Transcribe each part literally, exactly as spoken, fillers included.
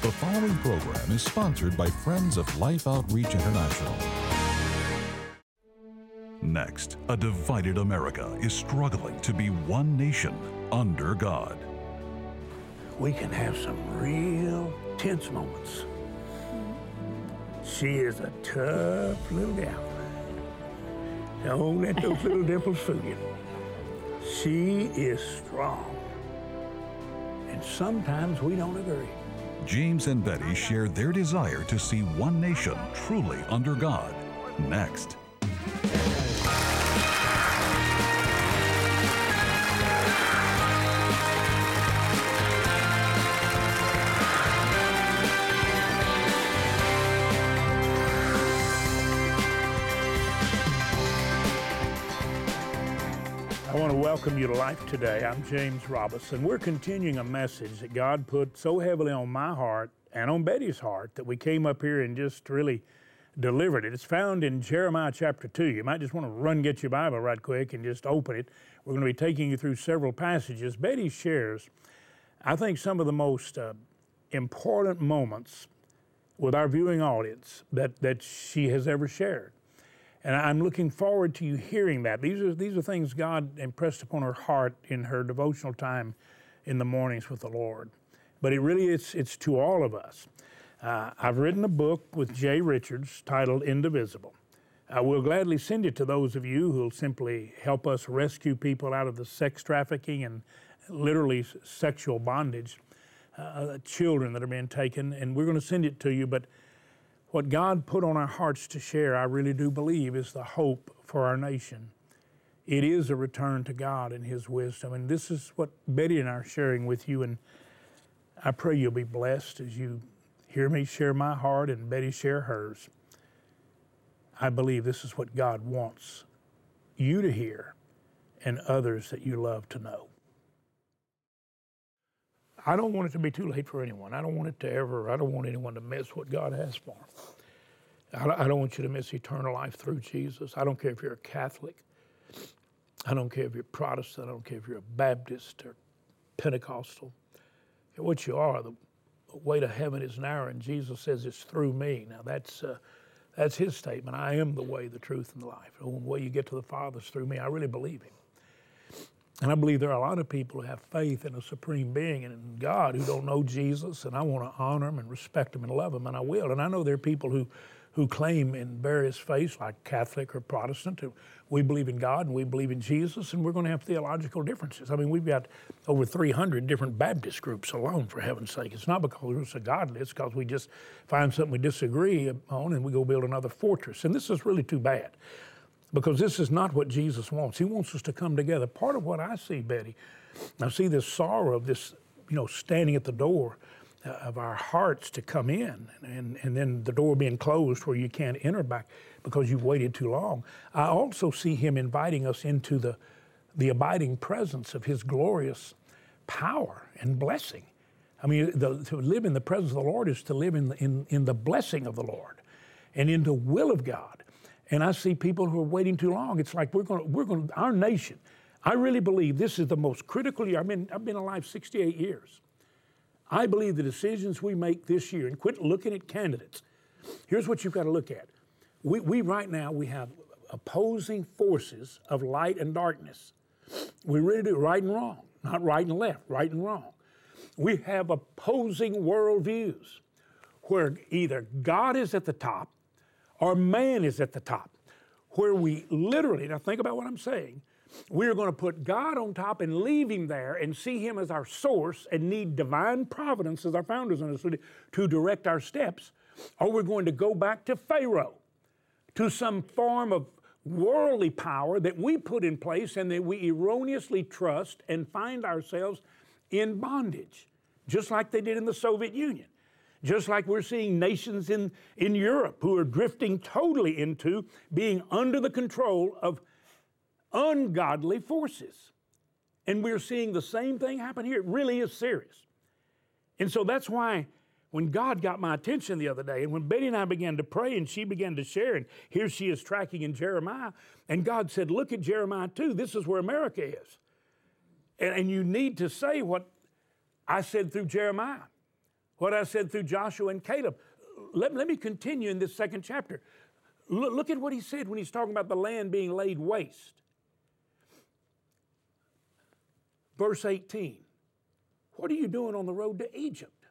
The following program is sponsored by Friends of Life Outreach International. Next, a divided America is struggling to be one nation under God. We can have some real tense moments. She is a tough little gal. Don't let those little dimples fool you. She is strong. And sometimes we don't agree. James and Betty share their desire to see one nation truly under God. Next. I want to welcome you to Life Today. I'm James Robison. We're continuing a message that God put so heavily on my heart and on Betty's heart that we came up here and just really delivered it. It's found in Jeremiah chapter two. You might just want to run get your Bible right quick and just open it. We're going to be taking you through several passages. Betty shares, I think, some of the most uh, important moments with our viewing audience that, that she has ever shared. And I'm looking forward to you hearing that. These are these are things God impressed upon her heart in her devotional time in the mornings with the Lord. But it really is, it's to all of us. Uh, I've written a book with Jay Richards titled Indivisible. I will gladly send it to those of you who will simply help us rescue people out of the sex trafficking and literally sexual bondage, uh, children that are being taken, and we're going to send it to you. But what God put on our hearts to share, I really do believe, is the hope for our nation. It is a return to God and His wisdom. And this is what Betty and I are sharing with you. And I pray you'll be blessed as you hear me share my heart and Betty share hers. I believe this is what God wants you to hear and others that you love to know. I don't want it to be too late for anyone. I don't want it to ever, I don't want anyone to miss what God has for them. I don't want you to miss eternal life through Jesus. I don't care if you're a Catholic. I don't care if you're Protestant. I don't care if you're a Baptist or Pentecostal. What you are, the way to heaven is narrow, and Jesus says it's through me. Now that's uh, that's His statement. I am the way, the truth, and the life. The way you get to the Father is through me. I really believe Him. And I believe there are a lot of people who have faith in a supreme being and in God who don't know Jesus, and I want to honor Him and respect Him and love Him, and I will. And I know there are people who, who claim in various faiths, like Catholic or Protestant, who we believe in God and we believe in Jesus, and we're going to have theological differences. I mean, we've got over three hundred different Baptist groups alone, for heaven's sake. It's not because it's a godly, it's because we just find something we disagree on and we go build another fortress. And this is really too bad, because this is not what Jesus wants. He wants us to come together. Part of what I see, Betty, I see this sorrow of this, you know, standing at the door uh, of our hearts to come in, and, and then the door being closed where you can't enter back because you've waited too long. I also see Him inviting us into the, the abiding presence of His glorious power and blessing. I mean, the, to live in the presence of the Lord is to live in, in, in the blessing of the Lord and in the will of God. And I see people who are waiting too long. It's like we're going, we're going, our nation. I really believe this is the most critical year. I mean, I've been alive sixty-eight years. I believe the decisions we make this year, and quit looking at candidates. Here's what you've got to look at. We, we right now we have opposing forces of light and darkness. We really do right and wrong, not right and left, right and wrong. We have opposing worldviews where either God is at the top or man is at the top, where we literally, now think about what I'm saying, we're going to put God on top and leave Him there and see Him as our source and need divine providence, as our founders understood it, to direct our steps, or we're going to go back to Pharaoh, to some form of worldly power that we put in place and that we erroneously trust and find ourselves in bondage, just like they did in the Soviet Union. Just like we're seeing nations in, in Europe who are drifting totally into being under the control of ungodly forces. And we're seeing the same thing happen here. It really is serious. And so that's why when God got my attention the other day, and when Betty and I began to pray and she began to share, and here she is tracking in Jeremiah, and God said, look at Jeremiah two, this is where America is. And, and you need to say what I said through Jeremiah. what I said through Joshua and Caleb. Let, let me continue in this second chapter. Look, look at what he said when he's talking about the land being laid waste. Verse eighteen. What are you doing on the road to Egypt?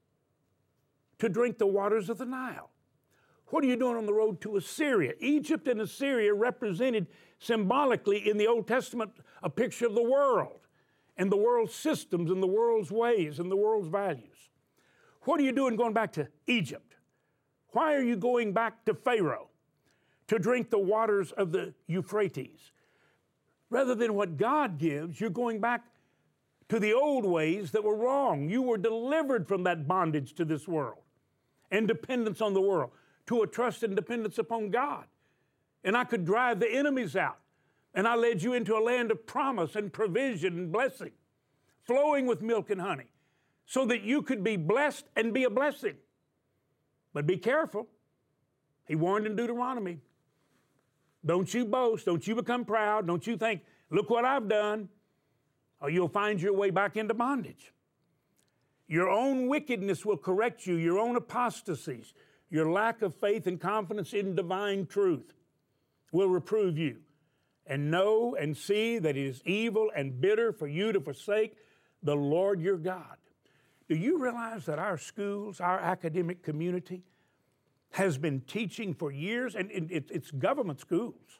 To drink the waters of the Nile. What are you doing on the road to Assyria? Egypt and Assyria represented symbolically in the Old Testament a picture of the world and the world's systems and the world's ways and the world's values. What are you doing going back to Egypt? Why are you going back to Pharaoh to drink the waters of the Euphrates? Rather than what God gives, you're going back to the old ways that were wrong. You were delivered from that bondage to this world and dependence on the world to a trust and dependence upon God. And I could drive the enemies out. And I led you into a land of promise and provision and blessing, flowing with milk and honey, so that you could be blessed and be a blessing. But be careful. He warned in Deuteronomy, don't you boast, don't you become proud, don't you think, look what I've done, or you'll find your way back into bondage. Your own wickedness will correct you, your own apostasies, your lack of faith and confidence in divine truth will reprove you. And know and see that it is evil and bitter for you to forsake the Lord your God. Do you realize that our schools, our academic community, has been teaching for years, and it's government schools.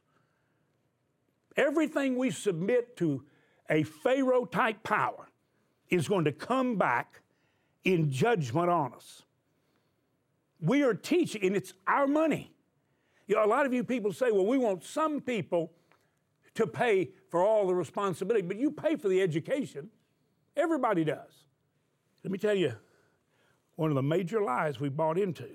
Everything we submit to a Pharaoh-type power is going to come back in judgment on us. We are teaching, and it's our money. You know, a lot of you people say, well, we want some people to pay for all the responsibility, but you pay for the education. Everybody does. Let me tell you, one of the major lies we bought into.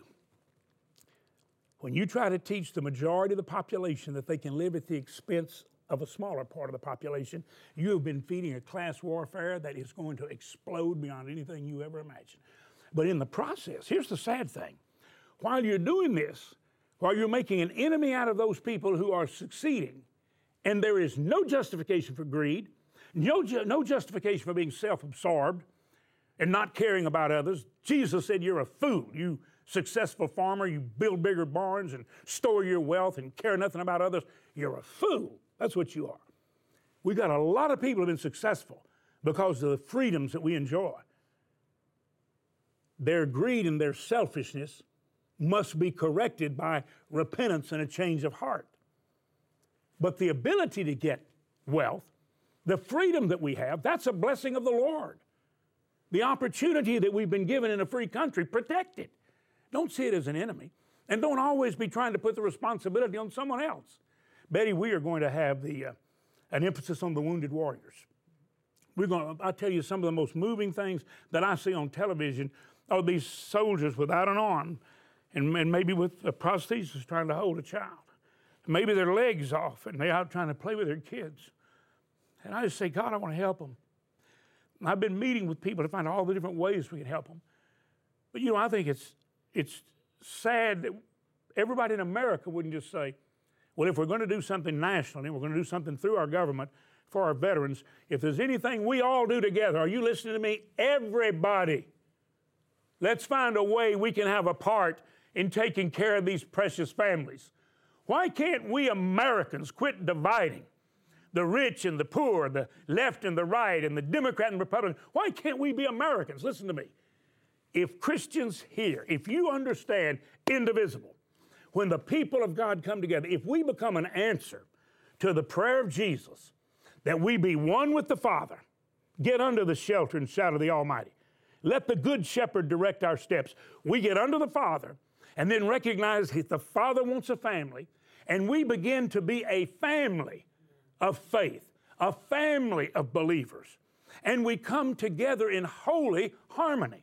When you try to teach the majority of the population that they can live at the expense of a smaller part of the population, you have been feeding a class warfare that is going to explode beyond anything you ever imagined. But in the process, here's the sad thing. While you're doing this, while you're making an enemy out of those people who are succeeding, and there is no justification for greed, no, ju- no justification for being self-absorbed and not caring about others. Jesus said, you're a fool, you successful farmer, you build bigger barns and store your wealth and care nothing about others. You're a fool. That's what you are. We've got a lot of people who have been successful because of the freedoms that we enjoy. Their greed and their selfishness must be corrected by repentance and a change of heart. But the ability to get wealth, the freedom that we have, that's a blessing of the Lord. The opportunity that we've been given in a free country, protect it. Don't see it as an enemy. And don't always be trying to put the responsibility on someone else. Betty, we are going to have the uh, an emphasis on the wounded warriors. We're going to, I'll tell you some of the most moving things that I see on television are these soldiers without an arm and, and maybe with a prosthesis trying to hold a child. Maybe their legs off and they're out trying to play with their kids. And I just say, God, I want to help them. And I've been meeting with people to find all the different ways we can help them. But, you know, I think it's it's sad that everybody in America wouldn't just say, well, if we're going to do something nationally, we're going to do something through our government for our veterans, if there's anything we all do together, are you listening to me? Everybody. Let's find a way we can have a part in taking care of these precious families. Why can't we Americans quit dividing the rich and the poor, the left and the right, and the Democrat and Republican? Why can't we be Americans? Listen to me. If Christians here, if you understand indivisible, when the people of God come together, if we become an answer to the prayer of Jesus, that we be one with the Father, get under the shelter and shout of the Almighty. Let the Good Shepherd direct our steps. We get under the Father and then recognize that the Father wants a family, and we begin to be a family of faith, a family of believers, and we come together in holy harmony.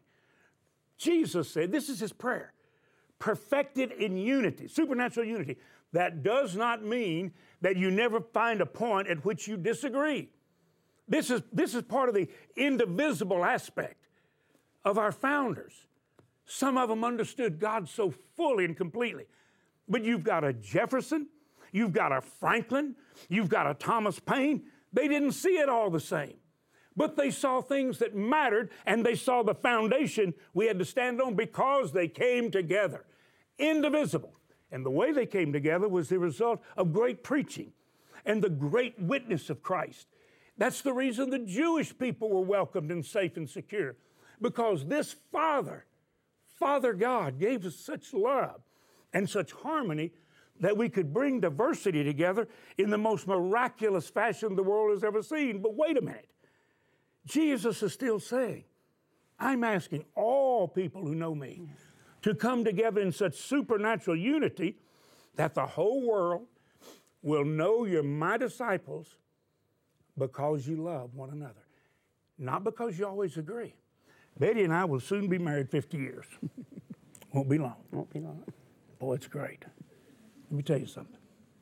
Jesus said, this is his prayer, perfected in unity, supernatural unity. That does not mean that you never find a point at which you disagree. This is, this is part of the indivisible aspect of our founders. Some of them understood God so fully and completely. But you've got a Jefferson, you've got a Franklin, you've got a Thomas Paine. They didn't see it all the same. But they saw things that mattered, and they saw the foundation we had to stand on because they came together, indivisible. And the way they came together was the result of great preaching and the great witness of Christ. That's the reason the Jewish people were welcomed and safe and secure, because this Father, Father God, gave us such love and such harmony that we could bring diversity together in the most miraculous fashion the world has ever seen. But wait a minute. Jesus is still saying, I'm asking all people who know me to come together in such supernatural unity that the whole world will know you're my disciples because you love one another. Not because you always agree. Betty and I will soon be married fifty years. Won't be long. Won't be long. Boy, it's great. Let me tell you something.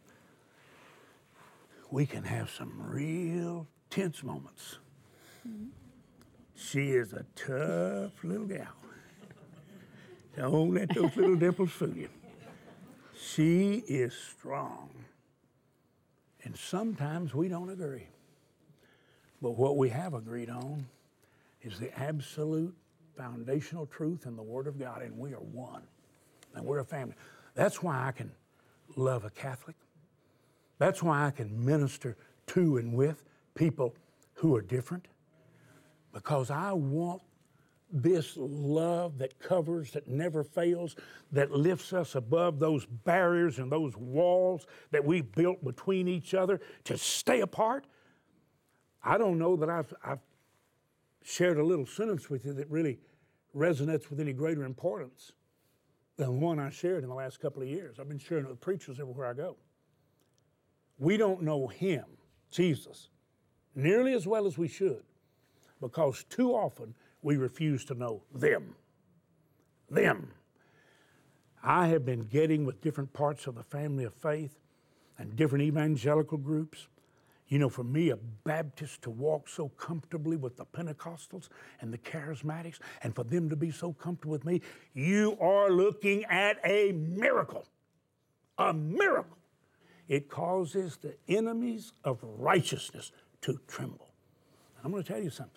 We can have some real tense moments. Mm-hmm. She is a tough little gal. Don't let those little dimples fool you. She is strong. And sometimes we don't agree. But what we have agreed on is the absolute foundational truth in the Word of God, and we are one. And we're a family. That's why I can love a Catholic. That's why I can minister to and with people who are different. Because I want this love that covers, that never fails, that lifts us above those barriers and those walls that we built between each other to stay apart. I don't know that I've, I've shared a little sentence with you that really resonates with any greater importance than one I shared in the last couple of years. I've been sharing it with preachers everywhere I go. We don't know Him, Jesus, nearly as well as we should, because too often we refuse to know them. Them. I have been getting with different parts of the family of faith and different evangelical groups. You know, for me, a Baptist to walk so comfortably with the Pentecostals and the Charismatics, and for them to be so comfortable with me, you are looking at a miracle. A miracle. It causes the enemies of righteousness to tremble. I'm going to tell you something.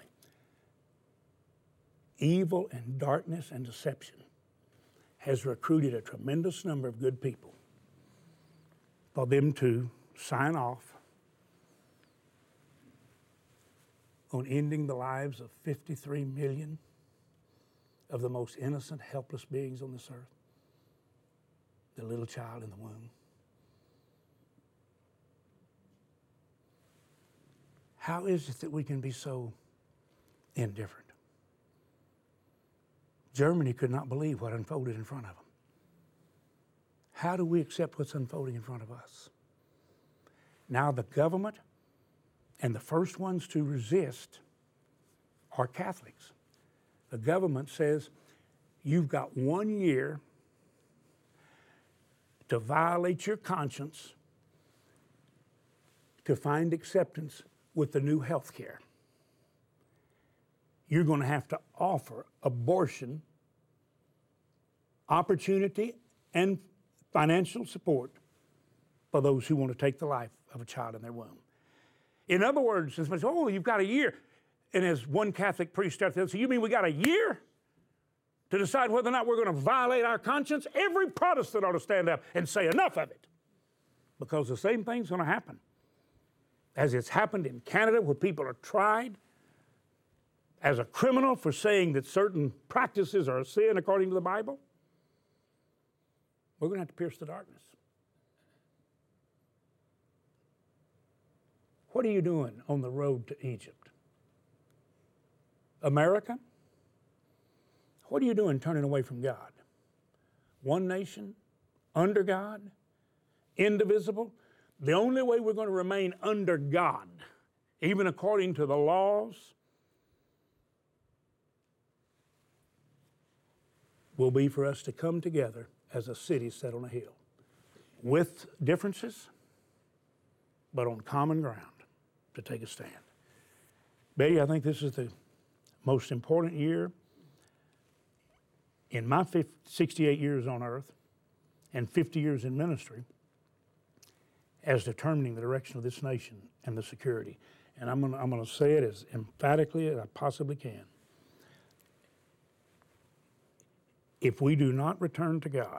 Evil and darkness and deception has recruited a tremendous number of good people for them to sign off on ending the lives of fifty-three million of the most innocent, helpless beings on this earth, the little child in the womb. How is it that we can be so indifferent? Germany could not believe what unfolded in front of them. How do we accept what's unfolding in front of us? Now the government and the first ones to resist are Catholics. The government says, you've got one year to violate your conscience to find acceptance with the new health care. You're going to have to offer abortion opportunity and financial support for those who want to take the life of a child in their womb. In other words, as much, oh, you've got a year. And as one Catholic priest out there said, you mean we got a year to decide whether or not we're going to violate our conscience? Every Protestant ought to stand up and say enough of it. Because the same thing's going to happen. As it's happened in Canada, where people are tried as a criminal for saying that certain practices are a sin according to the Bible, we're going to have to pierce the darkness. What are you doing on the road to Egypt? America? What are you doing turning away from God? One nation, under God, indivisible. The only way we're going to remain under God, even according to the laws, will be for us to come together as a city set on a hill, with differences, but on common ground, to take a stand. Betty, I think this is the most important year in my sixty-eight years on earth and fifty years in ministry as determining the direction of this nation and the security. And I'm gonna, I'm gonna say it as emphatically as I possibly can. If we do not return to God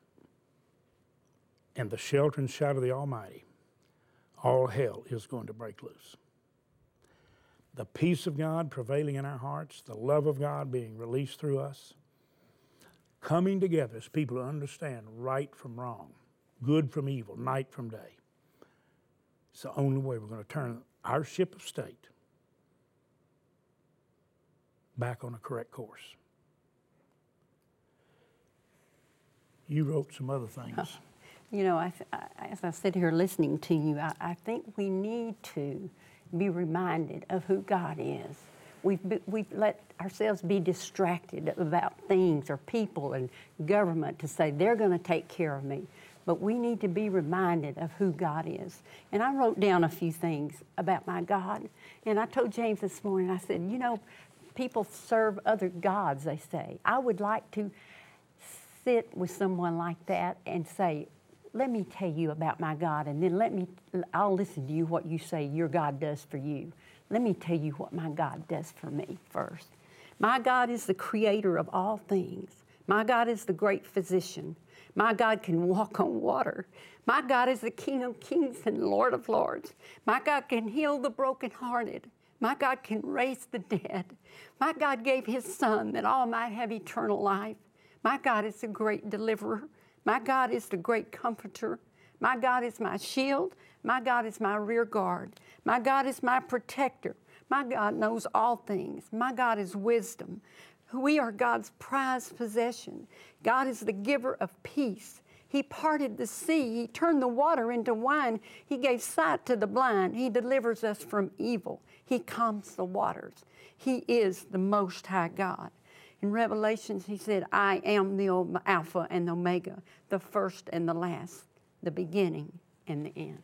and the shelter and shadow of the Almighty, all hell is going to break loose. The peace of God prevailing in our hearts, the love of God being released through us, coming together as people who understand right from wrong, good from evil, night from day. It's the only way we're going to turn our ship of state back on a correct course. You wrote some other things. You know, I th- I, as I sit here listening to you, I, I think we need to be reminded of who God is. We've, be, we've let ourselves be distracted about things or people and government to say they're going to take care of me. But we need to be reminded of who God is. And I wrote down a few things about my God. And I told James this morning, I said, you know, people serve other gods, they say. I would like to sit with someone like that and say, let me tell you about my God, and then let me, I'll listen to you what you say your God does for you. Let me tell you what my God does for me first. My God is the creator of all things. My God is the great physician. My God can walk on water. My God is the King of kings and Lord of lords. My God can heal the brokenhearted. My God can raise the dead. My God gave his son that all might have eternal life. My God is the great deliverer. My God is the great comforter. My God is my shield. My God is my rear guard. My God is my protector. My God knows all things. My God is wisdom. We are God's prized possession. God is the giver of peace. He parted the sea. He turned the water into wine. He gave sight to the blind. He delivers us from evil. He calms the waters. He is the Most High God. In Revelations, he said, I am the Alpha and the Omega, the first and the last, the beginning and the end.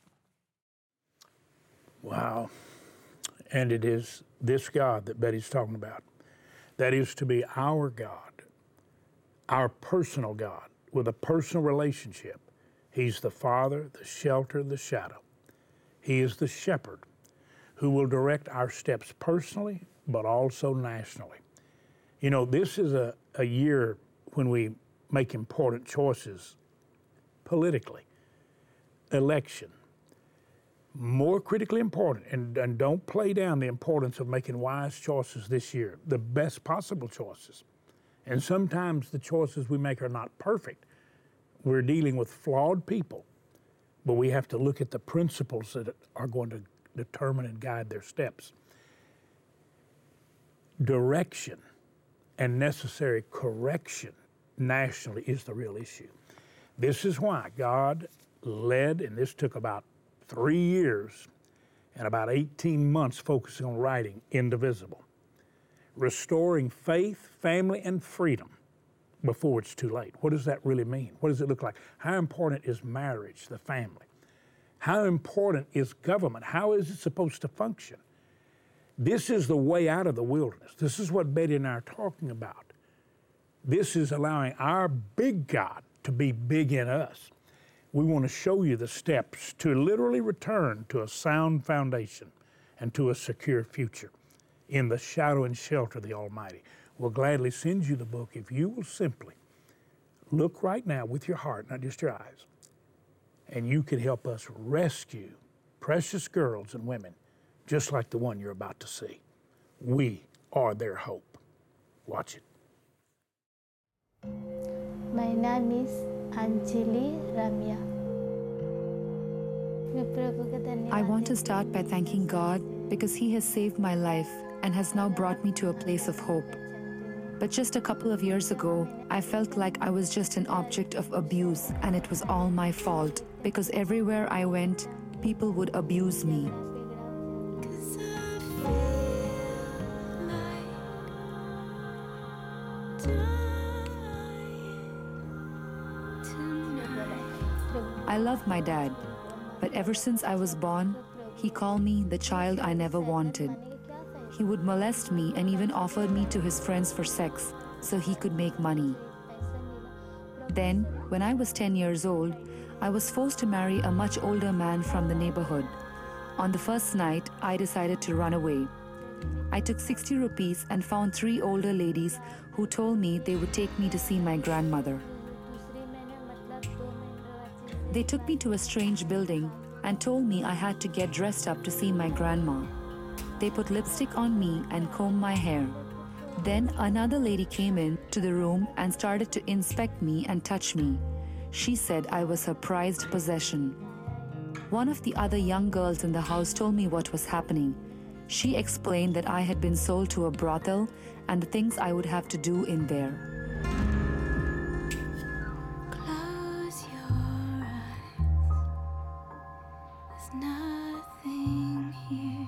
Wow. And it is this God that Betty's talking about. That is to be our God, our personal God, with a personal relationship. He's the Father, the shelter, the shadow. He is the shepherd who will direct our steps personally, but also nationally. You know, this is a, a year when we make important choices politically. Election. More critically important, and, and don't play down the importance of making wise choices this year, the best possible choices. And sometimes the choices we make are not perfect. We're dealing with flawed people, but we have to look at the principles that are going to determine and guide their steps. Direction and necessary correction nationally is the real issue. This is why God led, and this took about three years and about eighteen months focusing on writing Indivisible, restoring faith, family, and freedom before it's too late. What does that really mean? What does it look like? How important is marriage, the family? How important is government? How is it supposed to function? This is the way out of the wilderness. This is what Betty and I are talking about. This is allowing our big God to be big in us. We want to show you the steps to literally return to a sound foundation and to a secure future in the shadow and shelter of the Almighty. We'll gladly send you the book if you will simply look right now with your heart, not just your eyes, and you can help us rescue precious girls and women just like the one you're about to see. We are their hope. Watch it. My name is Anjali Ramya. I want to start by thanking God because He has saved my life and has now brought me to a place of hope. But just a couple of years ago, I felt like I was just an object of abuse, and it was all my fault because everywhere I went, people would abuse me. I love my dad, but ever since I was born, he called me the child I never wanted. He would molest me and even offered me to his friends for sex so he could make money. Then, when I was ten years old, I was forced to marry a much older man from the neighborhood. On the first night, I decided to run away. I took sixty rupees and found three older ladies who told me they would take me to see my grandmother. They took me to a strange building and told me I had to get dressed up to see my grandma. They put lipstick on me and combed my hair. Then another lady came in to the room and started to inspect me and touch me. She said I was her prized possession. One of the other young girls in the house told me what was happening. She explained that I had been sold to a brothel and the things I would have to do in there. Close your eyes. There's nothing here.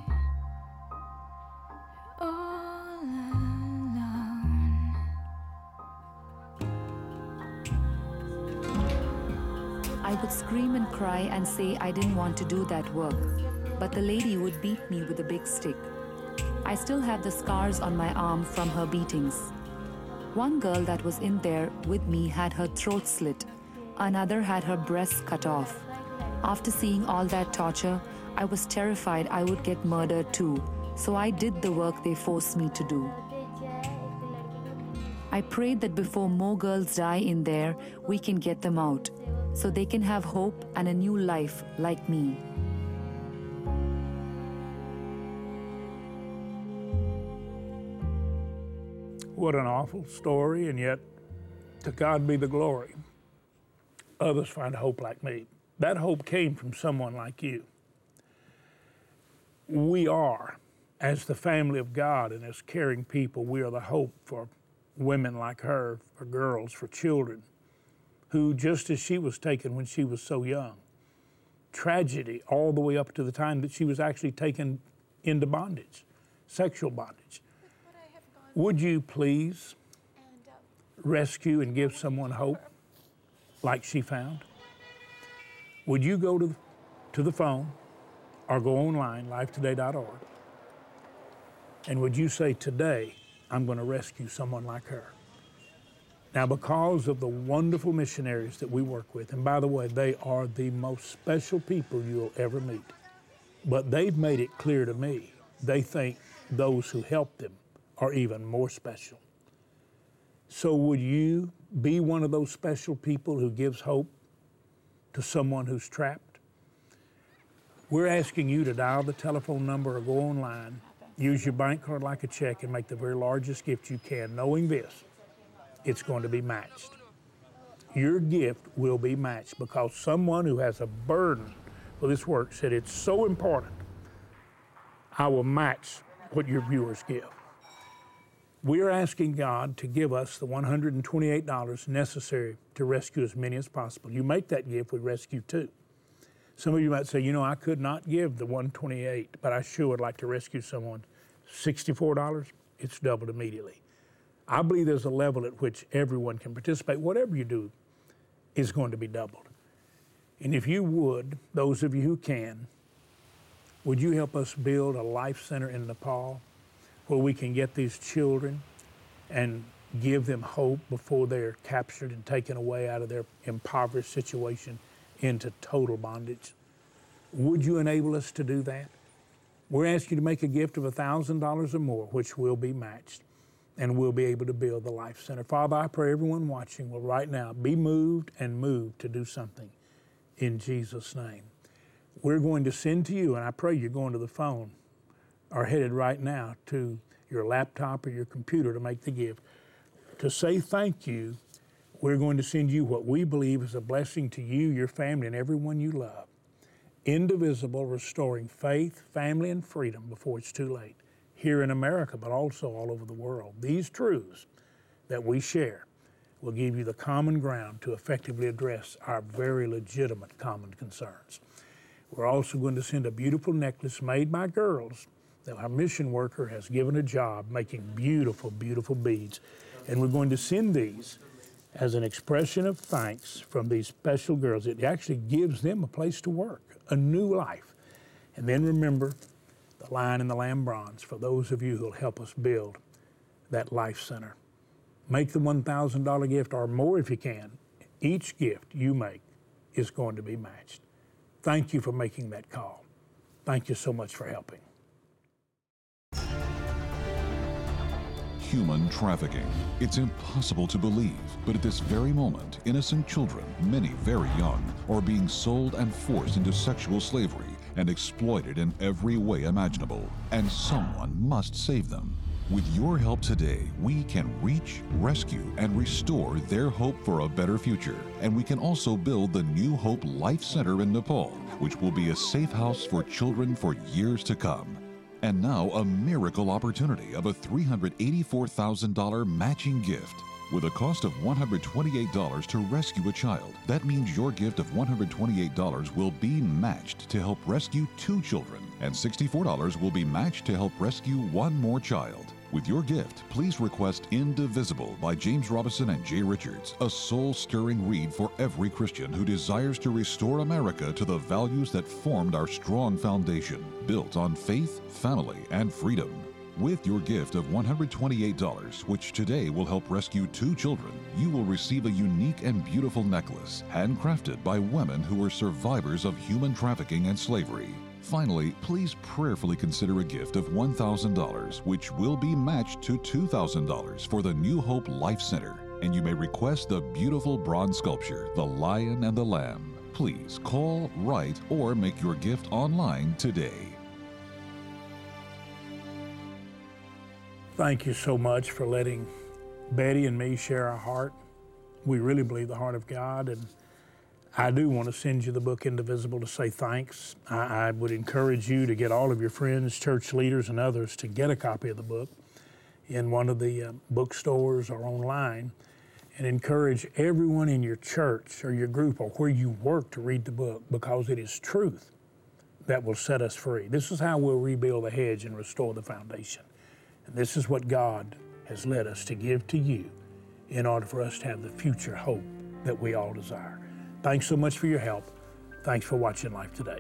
All alone. I would scream and cry and say I didn't want to do that work, but the lady would beat me with a big stick. I still have the scars on my arm from her beatings. One girl that was in there with me had her throat slit. Another had her breasts cut off. After seeing all that torture, I was terrified I would get murdered too, so I did the work they forced me to do. I prayed that before more girls die in there, we can get them out, so they can have hope and a new life like me. What an awful story, and yet to God be the glory. Others find hope like me. That hope came from someone like you. We are, as the family of God and as caring people, we are the hope for women like her, for girls, for children, who, just as she was taken when she was so young, tragedy all the way up to the time that she was actually taken into bondage, sexual bondage. Would you please rescue and give someone hope like she found? Would you go to, to the phone or go online, life today dot org, and would you say, today, I'm going to rescue someone like her? Now, because of the wonderful missionaries that we work with, and by the way, they are the most special people you'll ever meet, but they've made it clear to me, they think those who help them are even more special. So would you be one of those special people who gives hope to someone who's trapped? We're asking you to dial the telephone number or go online, use your bank card like a check, and make the very largest gift you can, knowing this, it's going to be matched. Your gift will be matched because someone who has a burden for this work said it's so important, I will match what your viewers give. We're asking God to give us the one hundred twenty-eight dollars necessary to rescue as many as possible. You make that gift, we rescue two. Some of you might say, you know, I could not give the one hundred twenty-eight dollars, but I sure would like to rescue someone. sixty-four dollars, it's doubled immediately. I believe there's a level at which everyone can participate. Whatever you do is going to be doubled. And if you would, those of you who can, would you help us build a life center in Nepal where we can get these children and give them hope before they're captured and taken away out of their impoverished situation into total bondage? Would you enable us to do that? We're asking you to make a gift of one thousand dollars or more, which will be matched, and we'll be able to build the Life Center. Father, I pray everyone watching will right now be moved and moved to do something in Jesus' name. We're going to send to you, and I pray you're going to the phone, are headed right now to your laptop or your computer to make the gift. To say thank you, we're going to send you what we believe is a blessing to you, your family, and everyone you love. Indivisible, restoring faith, family, and freedom before it's too late, here in America, but also all over the world. These truths that we share will give you the common ground to effectively address our very legitimate common concerns. We're also going to send a beautiful necklace made by girls that our mission worker has given a job making beautiful, beautiful beads. And we're going to send these as an expression of thanks from these special girls. It actually gives them a place to work, a new life. And then remember the Lion and the Lamb bronze for those of you who will help us build that Life Center. Make the one thousand dollars gift or more if you can. Each gift you make is going to be matched. Thank you for making that call. Thank you so much for helping. Human trafficking. It's impossible to believe, but at this very moment, innocent children, many very young, are being sold and forced into sexual slavery and exploited in every way imaginable, and someone must save them. With your help today, we can reach, rescue, and restore their hope for a better future. And we can also build the New Hope Life Center in Nepal, which will be a safe house for children for years to come. And now a miracle opportunity of a three hundred eighty-four thousand dollars matching gift. With a cost of one hundred twenty-eight dollars to rescue a child, that means your gift of one hundred twenty-eight dollars will be matched to help rescue two children, and sixty-four dollars will be matched to help rescue one more child. With your gift, please request Indivisible by James Robison and Jay Richards, a soul-stirring read for every Christian who desires to restore America to the values that formed our strong foundation, built on faith, family, and freedom. With your gift of one hundred twenty-eight dollars, which today will help rescue two children, you will receive a unique and beautiful necklace, handcrafted by women who are survivors of human trafficking and slavery. Finally, please prayerfully consider a gift of one thousand dollars, which will be matched to two thousand dollars for the New Hope Life Center. And you may request the beautiful bronze sculpture, The Lion and the Lamb. Please call, write, or make your gift online today. Thank you so much for letting Betty and me share our heart. We really believe the heart of God, and I do want to send you the book Indivisible to say thanks. I, I would encourage you to get all of your friends, church leaders, and others to get a copy of the book in one of the uh, bookstores or online, and encourage everyone in your church or your group or where you work to read the book, because it is truth that will set us free. This is how we'll rebuild the hedge and restore the foundation. And this is what God has led us to give to you in order for us to have the future hope that we all desire. Thanks so much for your help. Thanks for watching Life Today.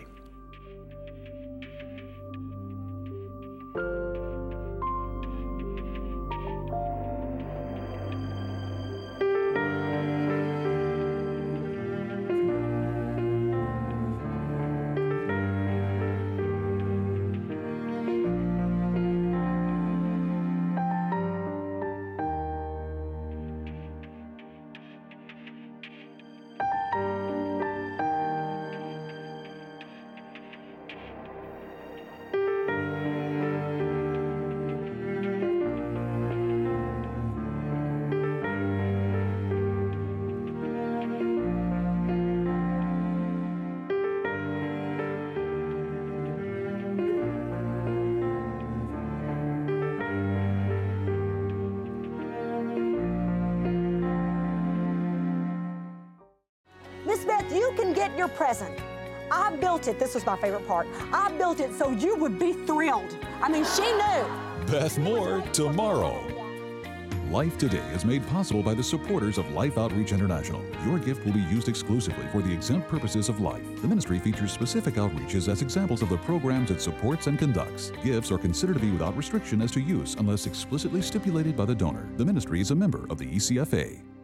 Miss Beth, you can get your present. I built it. This was my favorite part. I built it so you would be thrilled. I mean, she knew. Beth Moore tomorrow. Life Today is made possible by the supporters of Life Outreach International. Your gift will be used exclusively for the exempt purposes of life. The ministry features specific outreaches as examples of the programs it supports and conducts. Gifts are considered to be without restriction as to use unless explicitly stipulated by the donor. The ministry is a member of the E C F A.